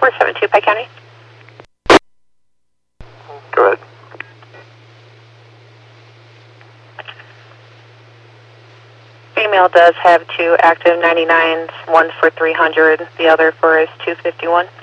472 Pike County. Go ahead. Female does have 2 active 99s, one for 300, the other for is 251.